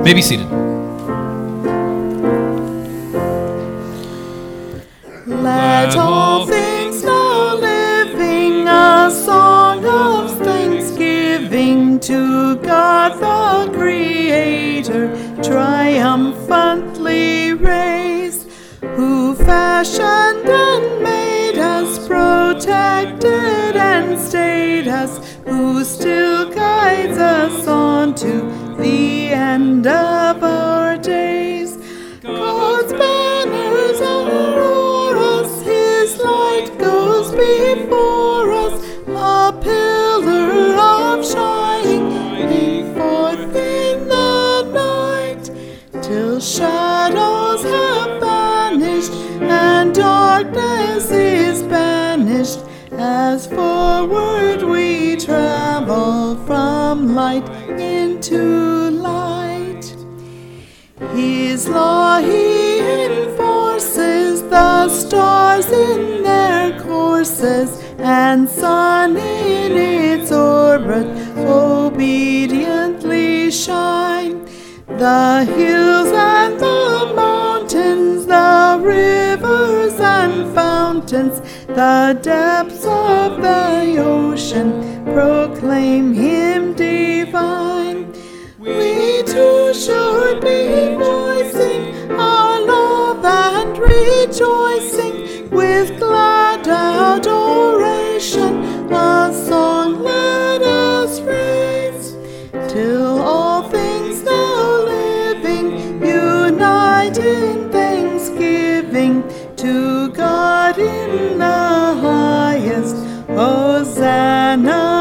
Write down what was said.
may be seated. Let all things now living a song of thanksgiving to God the Creator triumphantly raise, who fashioned and made us, protected and stayed us, who still guides us on to the end of our days. God's banners are o'er us, His light goes before us, a pillar of shining forth in the night, till shadows have vanished and darkness is banished, as forward we travel from light into light. His law He enforces, the stars in their courses, and sun in its orbit obediently shine. The hills and the mountains, the rivers and fountains, the depths of the ocean proclaim Him divine. We too should be voicing our love and rejoicing with glad adoration. A song let us raise, till all things now living unite in thanksgiving to God in the highest. Hosanna.